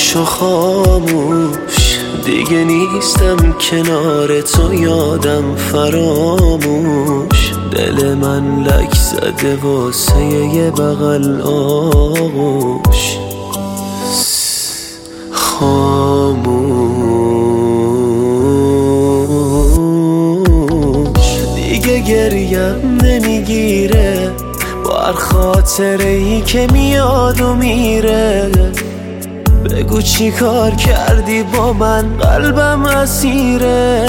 خاموش و خاموش دیگه نیستم کنار تو، یادم فراموش. دل من لک زده واسه یه بغل آغوش. خاموش دیگه گریم نمیگیره با هر خاطره ای که میاد و میره. بگو چی کار کردی با من، قلبم اسیره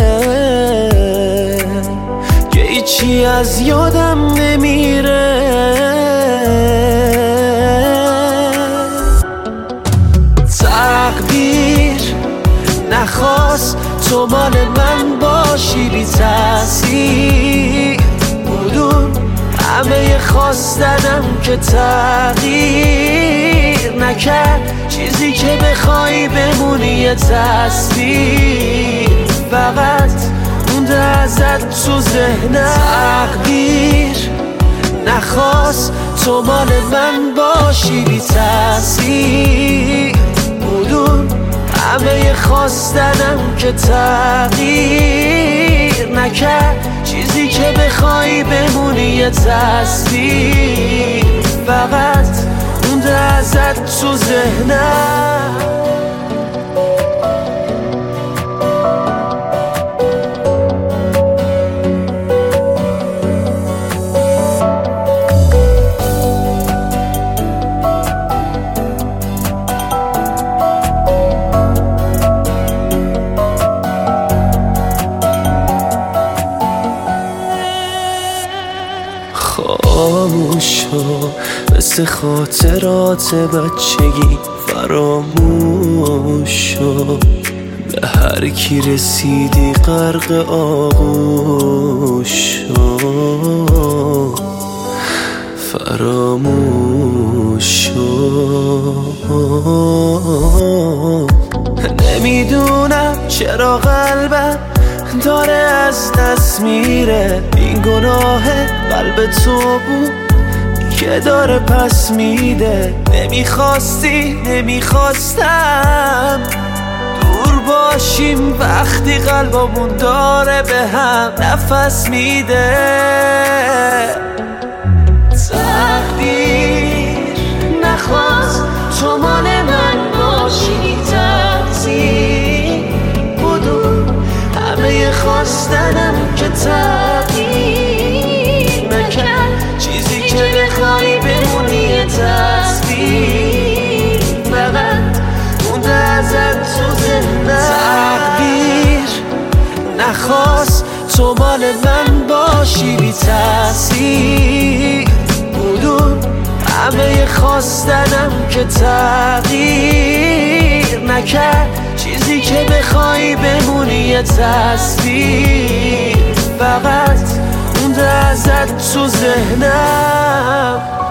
که هیچی از یادم نمیره. تقدیر نخواست تو مال من باشی بی تأثیر بودون همه خواستنم که تغییر نکرد. چیزی که بخوای بمونی یه تصویر فقط مونده ازت تو ذهنم. تقدیر نخواست تو مال من باشی بی تأثیر بودون همه خواستنم که تغییر نکرد. چیزی که بخوای بمونی یه تصویر فقط مونده ازت تو ذهنم. خاموش شو مثل خاطرات بچگی، فراموش شو به هر کی رسیدی غرق آغوش شو. فراموش شو. نمیدونم چرا قلبم داره از دست میره. این گناه قلب تو بود که داره پس میده. نمیخواستی نمیخواستم دور باشیم وقتی قلبمون داره به هم نفس میده. تقدیر نخواست تو مال من باشی تقصیر بودون همه خواستنم که تغییر نکرد. چیزی که بخوای بمونی یه تصویر فقط مونده ازت تو ذهنم. تقدیر نخواست تو مال من باشی بی تأثیر بودون همه خواستنم که تغییر نکرد. چیزی که بخوای بمونی یه تصویر فقط مونده ازت تو ذهنم.